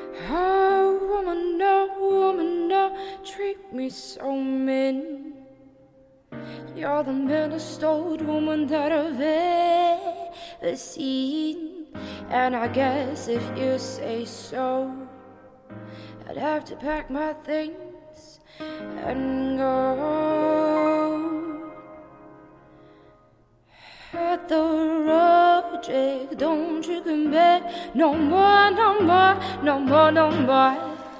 Oh, woman, no, treat me so mean. You're the meanest old woman that I've ever seen. And I guess if you say so, I'd have to pack my things and go. Hit the road, Jake, don't you come back no more, no more, no more, no more.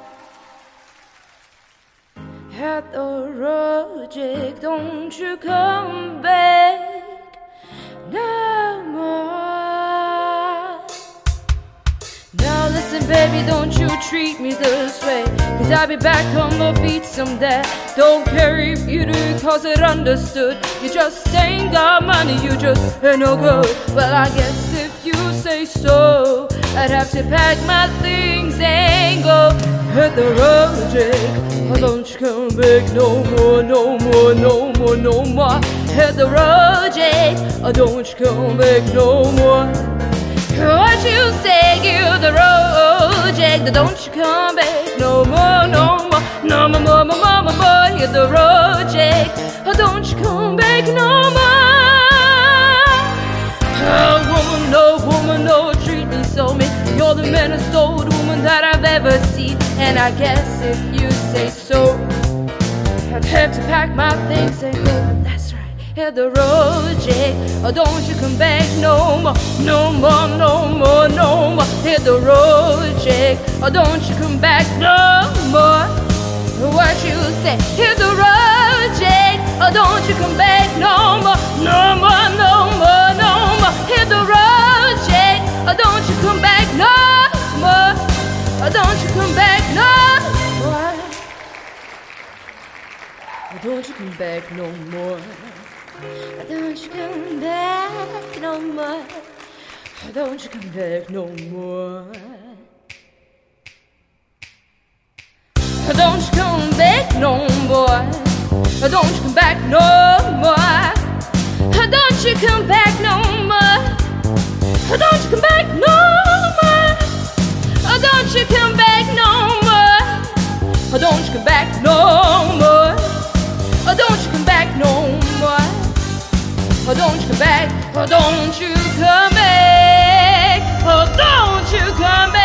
Hit the road, Jake, don't you come back no more. Now listen, baby, don't you treat me this way, 'cause I'll be back on my feet someday. Don't care if you do, 'cause it understood. You just ain't got money, you just ain't no good. Well, I guess if you say so, I'd have to pack my things and go. Hit the road, Jake, oh, don't you come back no more, no more, no more, no more. Hit the road, Jake, oh, don't you come back no more. What you say, give the road, Jake, don't you come back no more, no more, no more, more, more, more, more, more. Hit the road, Jake, oh, don't you come back no more. Oh, woman, no, treat me so mean. You're the meanest old woman that I've ever seen. And I guess if you say so, I'd have to pack my things and go. That's right. Hit the road, Jake, oh, don't you come back no more, no more, no more, no more. Hit the road, Jake, oh, don't you come back no more. What you say? Hit the road, Jake, oh, don't you come back no more, no more, no more, no more. Hit the road, Jake, oh, don't you come back no more, oh, don't you come back no more. Oh, don't you come back no more. Don't you come back no more. Don't you come back no more. Don't you come back no more. Don't you come back no more. Don't you come back no more. Don't you come back no more. Don't you come back no more. Don't you come back no more. Don't you come back no more. Oh, don't you come back, oh, don't you come back, oh, don't you come back.